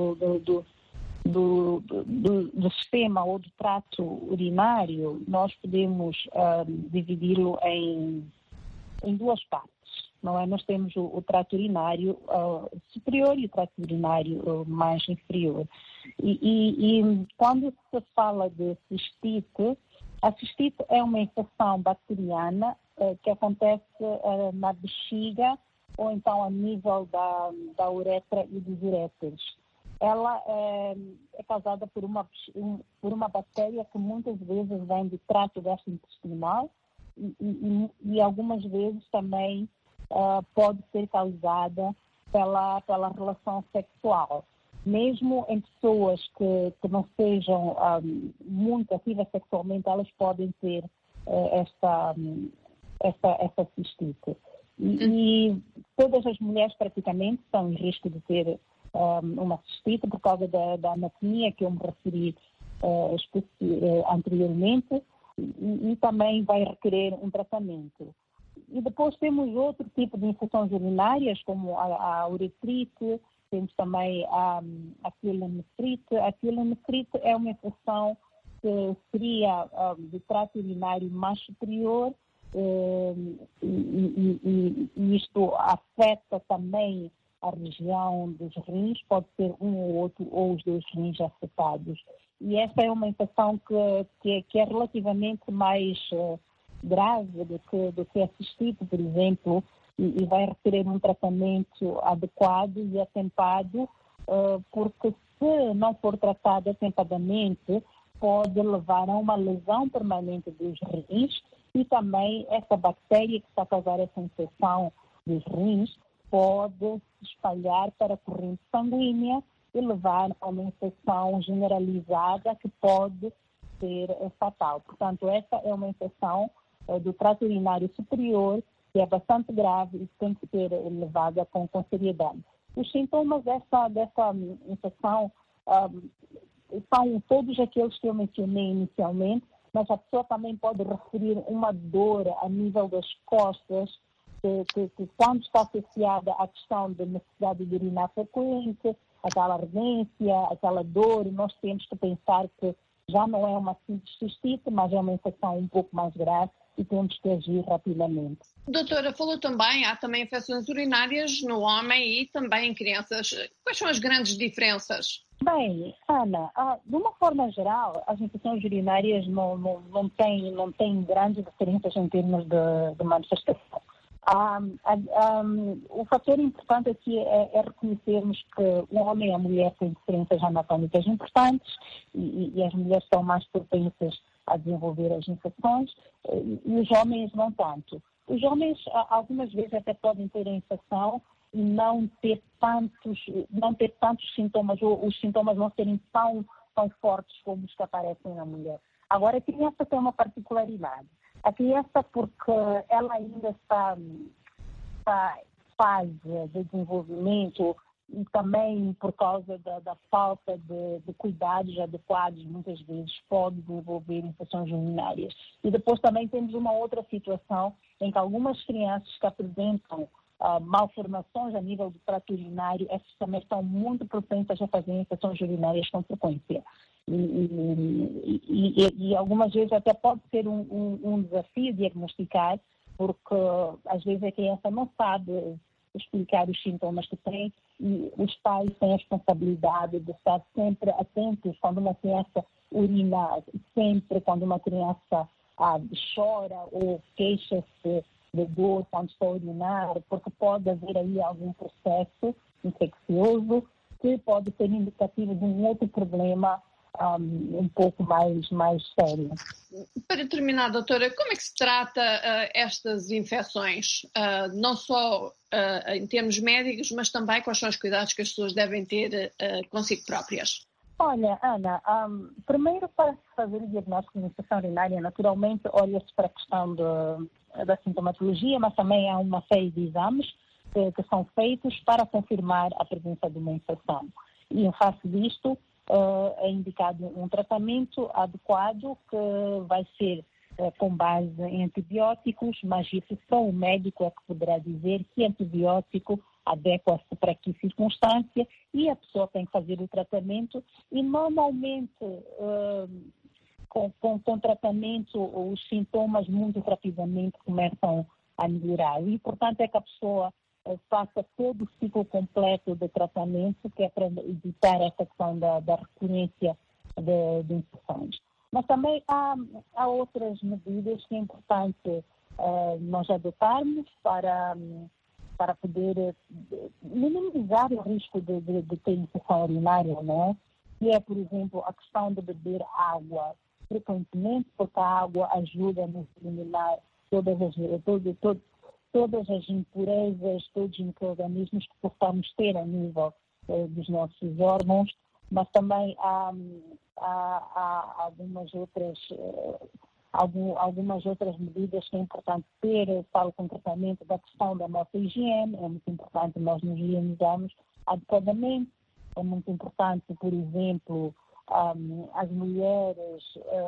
Speaker 6: do sistema ou do trato urinário, nós podemos dividi-lo em duas partes. Não é? Nós temos o trato urinário superior e o trato urinário mais inferior. E quando se fala de cistite, a cistite é uma infecção bacteriana que acontece na bexiga ou então a nível da uretra e dos uréteres. Ela é causada por uma bactéria que muitas vezes vem do trato gastrointestinal e algumas vezes também pode ser causada pela relação sexual. Mesmo em pessoas que não sejam muito ativas sexualmente, elas podem ter essa cistite. E todas as mulheres praticamente estão em risco de ter uma cistite por causa da anatomia que eu me referi anteriormente e também vai requerer um tratamento. E depois temos outro tipo de infecções urinárias, como a uretrite, temos também a pielonefrite. A pielonefrite é uma infecção que seria do trato urinário mais superior e isto afeta também a região dos rins, pode ser um ou outro ou os dois rins afetados. E essa é uma infecção que é relativamente mais grave do que a cistite, por exemplo, e vai requerer um tratamento adequado e atempado, porque se não for tratado atempadamente, pode levar a uma lesão permanente dos rins e também essa bactéria que está a causar essa infecção dos rins pode se espalhar para a corrente sanguínea e levar a uma infecção generalizada que pode ser fatal. Portanto, essa é uma infecção do trato urinário superior, que é bastante grave e tem que ser levada com seriedade. Os sintomas dessa infecção são todos aqueles que eu mencionei inicialmente, mas a pessoa também pode referir uma dor a nível das costas, que quando está associada à questão da necessidade de urinar frequente, aquela ardência, aquela dor, nós temos que pensar que já não é uma cistite, mas é uma infecção um pouco mais grave e temos que agir rapidamente.
Speaker 2: Doutora, falou também, há também infecções urinárias no homem e também em crianças. Quais são as grandes diferenças?
Speaker 6: Bem, Ana, de uma forma geral, as infecções urinárias não têm grandes diferenças em termos de manifestação. O fator importante aqui é reconhecermos que o homem e a mulher têm diferenças anatômicas importantes e as mulheres são mais propensas a desenvolver as infecções e os homens não tanto. Os homens algumas vezes até podem ter a infecção e não ter tantos sintomas, ou os sintomas não serem tão fortes como os que aparecem na mulher. Agora, a criança tem uma particularidade. A criança, porque ela ainda está em fase de desenvolvimento e também por causa da falta de cuidados adequados, muitas vezes pode desenvolver infecções urinárias. E depois também temos uma outra situação em que algumas crianças que apresentam malformações a nível do trato urinário, essas também estão muito propensas a fazer infecções urinárias com frequência. E algumas vezes até pode ser um desafio diagnosticar, porque às vezes a criança não sabe explicar os sintomas que tem e os pais têm a responsabilidade de estar sempre atentos quando uma criança urina, sempre quando uma criança chora ou queixa-se de dor quando está a urinar, porque pode haver aí algum processo infeccioso que pode ser indicativo de um outro problema um pouco mais séria.
Speaker 2: Para terminar, doutora, como é que se trata estas infecções? Não só em termos médicos, mas também quais são os cuidados que as pessoas devem ter consigo próprias?
Speaker 6: Olha, Ana, primeiro para fazer o diagnóstico de infecção urinária, naturalmente olha-se para a questão da sintomatologia, mas também há uma série de exames que são feitos para confirmar a presença de uma infecção. E em face disto, é indicado um tratamento adequado que vai ser com base em antibióticos, mas isso só o médico é que poderá dizer que antibiótico adequa-se para que circunstância e a pessoa tem que fazer o tratamento e normalmente com tratamento os sintomas muito rapidamente começam a melhorar e portanto é que a pessoa faça todo o ciclo completo de tratamento que é para evitar essa questão da recorrência de infecções. Mas também há outras medidas que é importante nós adotarmos para poder minimizar o risco de ter infecção urinária, não é? Que é, por exemplo, a questão de beber água frequentemente, porque a água ajuda a nos eliminar todas as impurezas, todos os micro-organismos que possamos ter a nível dos nossos órgãos, mas também há algumas outras medidas que é importante ter para o comportamento da questão da nossa higiene. É muito importante nós nos higienizarmos adequadamente. É muito importante, por exemplo, as mulheres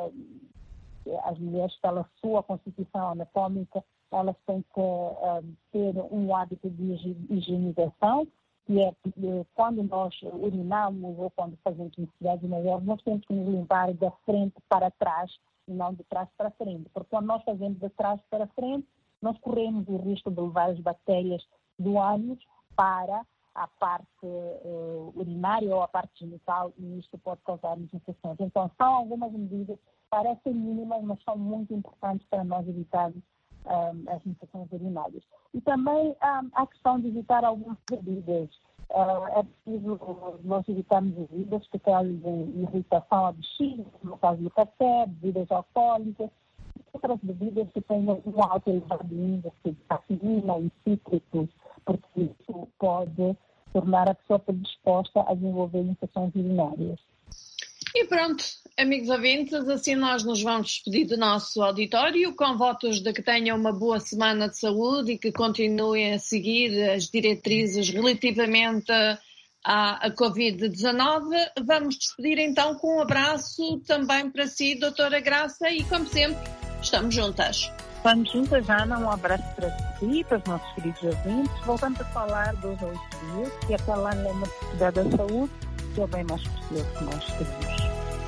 Speaker 6: pela sua constituição anatómica, elas têm que ter um hábito de higienização, que é quando nós urinamos ou quando fazemos necessidades maiores, nós temos que nos limpar da frente para trás e não de trás para frente. Porque quando nós fazemos de trás para frente, nós corremos o risco de levar as bactérias do ânus para a parte urinária ou a parte genital e isto pode causar-nos infecções. Então, são algumas medidas, parecem mínimas, mas são muito importantes para nós evitarmos as infecções urinárias. E também a questão de evitar algumas bebidas. É preciso nós evitarmos bebidas que causem irritação à bexiga, no caso do café, bebidas alcoólicas, outras bebidas que tenham um alto elevado índice de cafeína e cítricos, porque isso pode tornar a pessoa predisposta a desenvolver infecções urinárias.
Speaker 2: E pronto, amigos ouvintes, assim nós nos vamos despedir do nosso auditório com votos de que tenham uma boa semana de saúde e que continuem a seguir as diretrizes relativamente à Covid-19. Vamos despedir então com um abraço também para si, doutora Graça, e como sempre, estamos juntas.
Speaker 6: Estamos juntas, Ana, um abraço para si, para os nossos queridos ouvintes. Voltamos a falar 2 a 8 dias, que até lá é uma necessidade da saúde, que é o bem mais precioso que nós temos.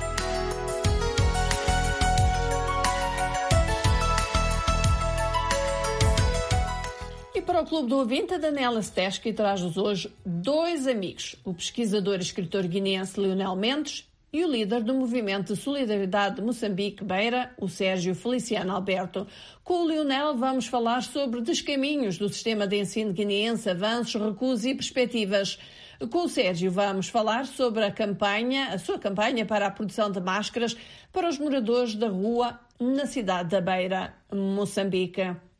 Speaker 2: E para o Clube do Ouvinte, a Daniela Steschi traz-nos hoje 2 amigos, o pesquisador e escritor guineense Leonel Mendes e o líder do Movimento de Solidariedade de Moçambique Beira, o Sérgio Feliciano Alberto. Com o Leonel vamos falar sobre descaminhos do sistema de ensino guineense, avanços, recuos e perspectivas. Com o Sérgio vamos falar sobre a sua campanha para a produção de máscaras para os moradores da rua na cidade da Beira, Moçambique.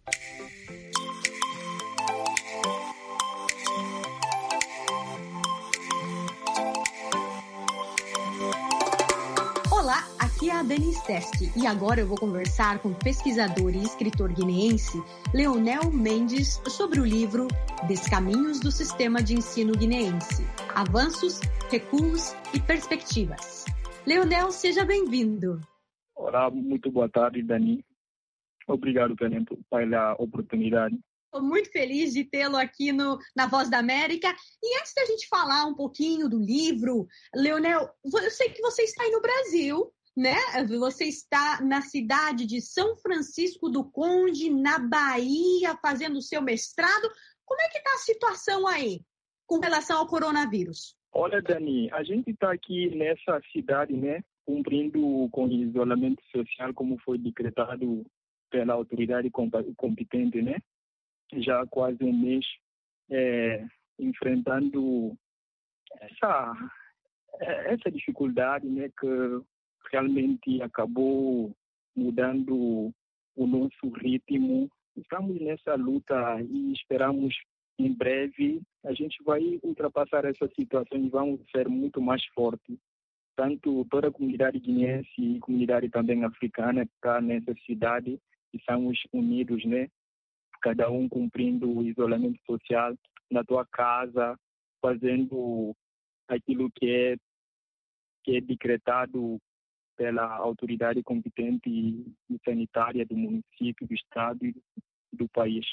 Speaker 7: Olá, aqui é a Dani Steschi e agora eu vou conversar com o pesquisador e escritor guineense Leonel Mendes sobre o livro Descaminhos do Sistema de Ensino Guineense, Avanços, Recuos e Perspectivas. Leonel, seja bem-vindo.
Speaker 8: Olá, muito boa tarde, Dani. Obrigado pela oportunidade.
Speaker 7: Estou muito feliz de tê-lo aqui na Voz da América. E antes da gente falar um pouquinho do livro, Leonel, eu sei que você está aí no Brasil, né? Você está na cidade de São Francisco do Conde, na Bahia, fazendo o seu mestrado. Como é que está a situação aí com relação ao coronavírus?
Speaker 8: Olha, Dani, a gente está aqui nessa cidade, né, cumprindo com o isolamento social como foi decretado pela autoridade competente, né? Já há quase um mês enfrentando essa dificuldade, né, que realmente acabou mudando o nosso ritmo. Estamos nessa luta e esperamos em breve a gente vai ultrapassar essa situação e vamos ser muito mais fortes. Tanto toda a comunidade guineense e comunidade também africana que está nessa cidade, estamos unidos, né? Cada um cumprindo o isolamento social na tua casa, fazendo aquilo que é decretado pela autoridade competente e sanitária do município, do estado e do país.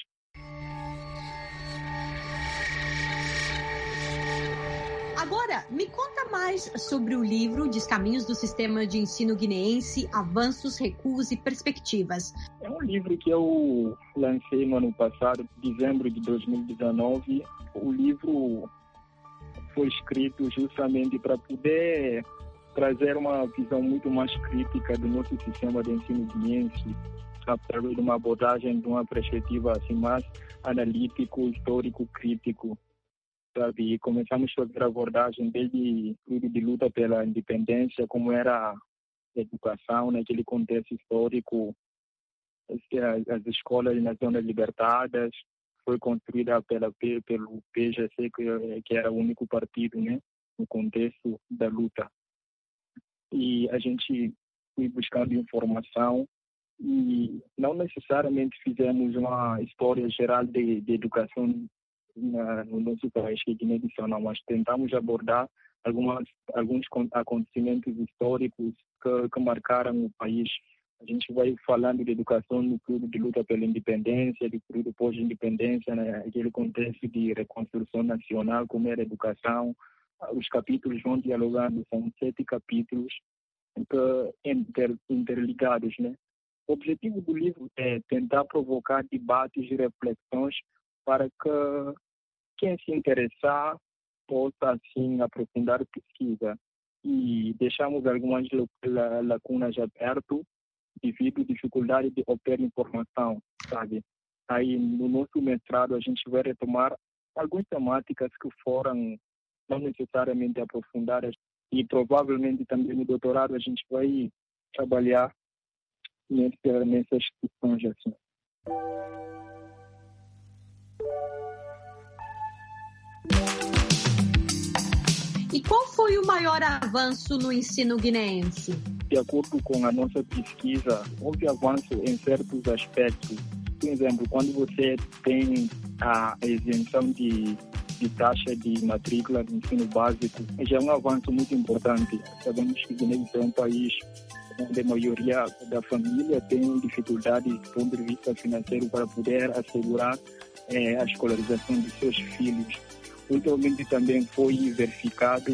Speaker 7: Agora, me conta mais sobre o livro Descaminhos do Sistema de Ensino Guineense, Avanços, Recuos e Perspectivas.
Speaker 8: É um livro que eu lancei no ano passado, dezembro de 2019. O livro foi escrito justamente para poder trazer uma visão muito mais crítica do nosso sistema de ensino guineense, através de uma abordagem, de uma perspectiva assim, mais analítico, histórico, crítico. Sabe? E começamos a fazer abordagem desde tudo de luta pela independência, como era a educação naquele contexto histórico, as escolas nas zonas libertadas, foi construída pelo PGC, que era o único partido, né, no contexto da luta. E a gente foi buscando informação e não necessariamente fizemos uma história geral de educação no nosso país, que é Guiné-Bissau, mas tentamos abordar alguns acontecimentos históricos que marcaram o país. A gente vai falando de educação no período de luta pela independência, do período pós-independência, naquele contexto de reconstrução nacional, como era a educação. Os capítulos vão dialogando, são 7 capítulos interligados, né? O objetivo do livro é tentar provocar debates e reflexões para que quem se interessar possa, assim, aprofundar a pesquisa. E deixamos algumas lacunas abertas devido à dificuldade de obter informação, sabe? Aí, no nosso mestrado, a gente vai retomar algumas temáticas que foram não necessariamente aprofundadas e provavelmente também no doutorado a gente vai trabalhar nessas questões assim.
Speaker 7: E qual foi o maior avanço no ensino guineense?
Speaker 8: De acordo com a nossa pesquisa, houve avanço em certos aspectos. Por exemplo, quando você tem a isenção de taxa de matrícula do ensino básico, já é um avanço muito importante. Sabemos que Guiné-Bissau é um país onde a maioria da família tem dificuldades do ponto de vista financeiro para poder assegurar a escolarização de seus filhos. Ultimamente também foi verificado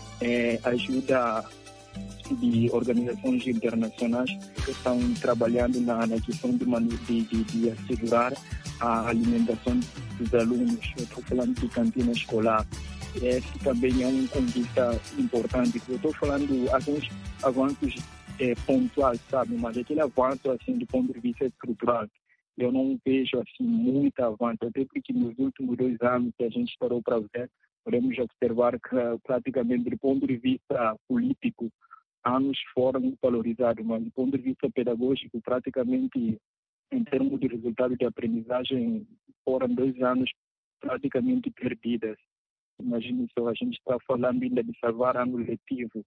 Speaker 8: ajuda de organizações internacionais que estão trabalhando na questão de assegurar a alimentação dos alunos. Eu estou falando de cantina escolar. Esse também é uma conquista importante. Eu estou falando de alguns avanços pontuais, sabe? Mas aquele avanço, assim, do ponto de vista estrutural, eu não vejo, assim, muito avanço. Até porque nos últimos 2 anos que a gente parou para ver, podemos observar que praticamente do ponto de vista político, anos foram valorizados, mas do ponto de vista pedagógico, praticamente, em termos de resultado de aprendizagem, foram 2 anos praticamente perdidos. Imagine só, a gente está falando ainda de salvar ano letivo.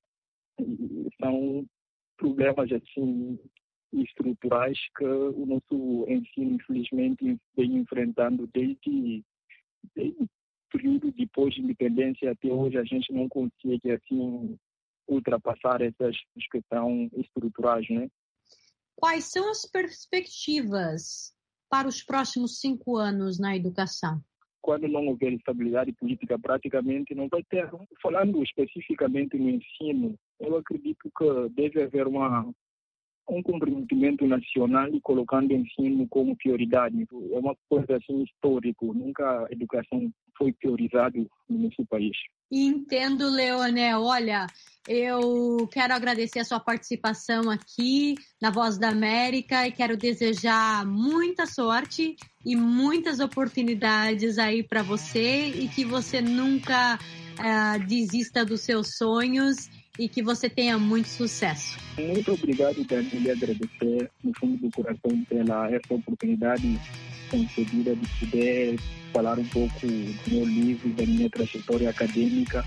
Speaker 8: São problemas, assim, estruturais que o nosso ensino, infelizmente, vem enfrentando desde o período depois de independência até hoje. A gente não consegue, assim, ultrapassar essas questões estruturais, né?
Speaker 7: Quais são as perspectivas para os próximos 5 anos na educação?
Speaker 8: Quando não houver estabilidade política, praticamente não vai ter. Falando especificamente no ensino, eu acredito que deve haver um comprometimento nacional e colocando o ensino como prioridade. É uma coisa assim histórica. Nunca a educação foi priorizada no nosso país.
Speaker 7: Entendo, Leonel. Olha, eu quero agradecer a sua participação aqui na Voz da América e quero desejar muita sorte e muitas oportunidades aí para você e que você nunca desista dos seus sonhos e que você tenha muito sucesso.
Speaker 8: Muito obrigado, Daniela, agradecer no fundo do coração pela essa oportunidade concedida de poder falar um pouco do meu livro, da minha trajetória acadêmica.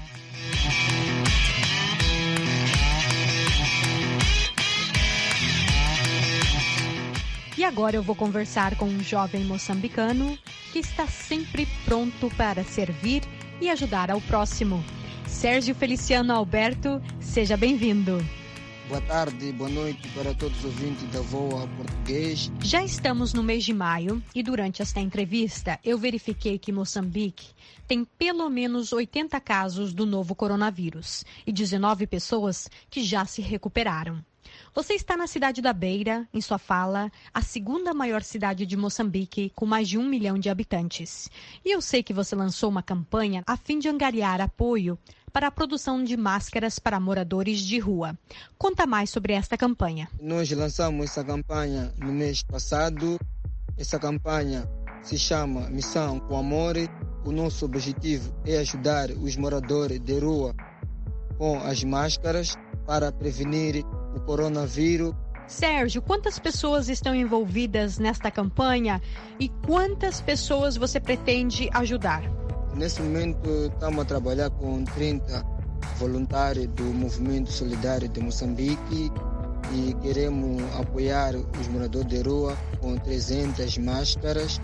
Speaker 9: E agora eu vou conversar com um jovem moçambicano que está sempre pronto para servir e ajudar ao próximo. Sérgio Feliciano Alberto, seja bem-vindo.
Speaker 10: Boa tarde, boa noite para todos os ouvintes da VOA Português.
Speaker 9: Já estamos no mês de maio e durante esta entrevista eu verifiquei que Moçambique tem pelo menos 80 casos do novo coronavírus e 19 pessoas que já se recuperaram. Você está na cidade da Beira, em sua fala, a segunda maior cidade de Moçambique, com mais de 1 milhão de habitantes. E eu sei que você lançou uma campanha a fim de angariar apoio para a produção de máscaras para moradores de rua. Conta mais sobre esta campanha.
Speaker 10: Nós lançamos essa campanha no mês passado. Essa campanha se chama Missão com Amor. O nosso objetivo é ajudar os moradores de rua com as máscaras para prevenir o coronavírus.
Speaker 9: Sérgio, quantas pessoas estão envolvidas nesta campanha e quantas pessoas você pretende ajudar?
Speaker 10: Nesse momento estamos a trabalhar com 30 voluntários do Movimento Solidário de Moçambique e queremos apoiar os moradores de rua com 300 máscaras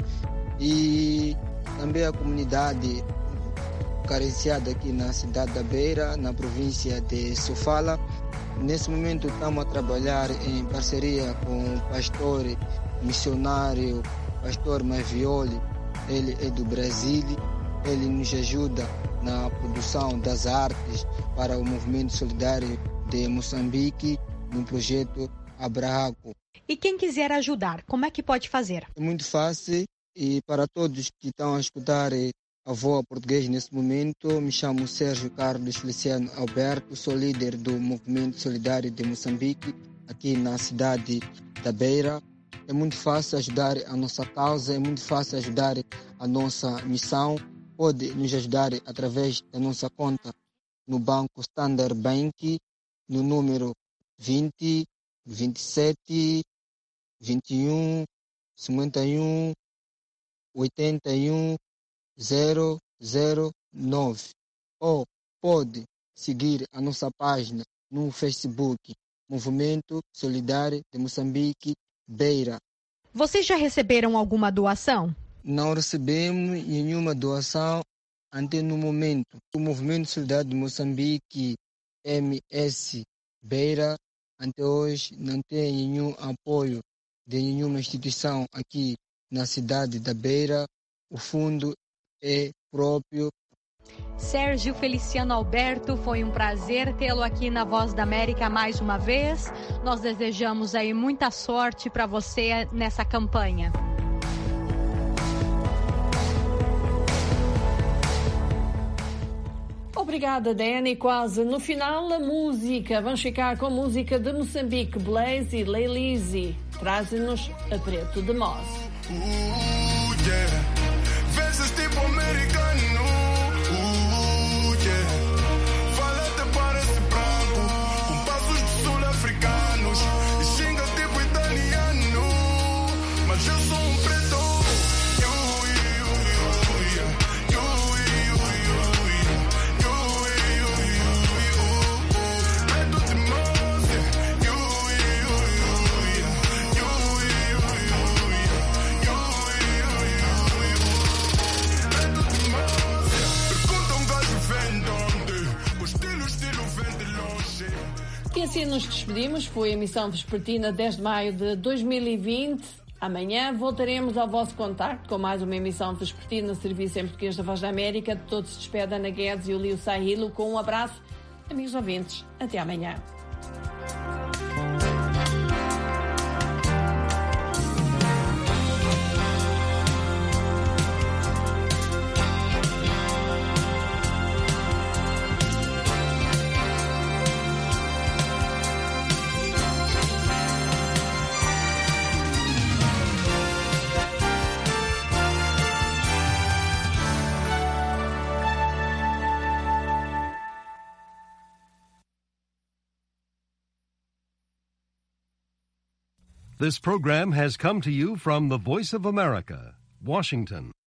Speaker 10: e também a comunidade carenciada aqui na cidade da Beira, na província de Sofala. Nesse momento estamos a trabalhar em parceria com o pastor missionário, pastor Mavioli. Ele é do Brasil, ele nos ajuda na produção das artes para o Movimento Solidário de Moçambique, no projeto Abrahaco.
Speaker 9: E quem quiser ajudar, como é que pode fazer?
Speaker 10: É muito fácil e para todos que estão a escutar a VOA Português nesse momento, me chamo Sérgio Carlos Feliciano Alberto, sou líder do Movimento Solidário de Moçambique, aqui na cidade da Beira. É muito fácil ajudar a nossa causa, é muito fácil ajudar a nossa missão. Pode nos ajudar através da nossa conta no Banco Standard Bank, no número 20 27 21 51 81 009, ou pode seguir a nossa página no Facebook, Movimento Solidário de Moçambique, Beira.
Speaker 9: Vocês já receberam alguma doação?
Speaker 10: Não recebemos nenhuma doação até no momento. O Movimento Solidário de Moçambique, MS Beira, até hoje não tem nenhum apoio de nenhuma instituição aqui na cidade da Beira. O fundo é próprio.
Speaker 9: Sérgio Feliciano Alberto, foi um prazer tê-lo aqui na Voz da América mais uma vez. Nós desejamos aí muita sorte para você nessa campanha.
Speaker 2: Obrigada, Dani. Quase no final a música. Vamos ficar com a música de Moçambique, Blaze e Leilize. Trazem-nos a Preto de Mós.
Speaker 11: Vezes tipo americano, fala-te parece branco, com passos de sul-africanos, e xinga tipo italiano, mas eu sou um preto.
Speaker 2: E assim nos despedimos. Foi a emissão vespertina 10 de maio de 2020. Amanhã voltaremos ao vosso contacto com mais uma emissão vespertina, serviço em português da Voz da América. De todos se despede Ana Guedes e o Lio Sahilo com um abraço. Amigos ouvintes, até amanhã.
Speaker 12: This program has come to you from the Voice of America, Washington.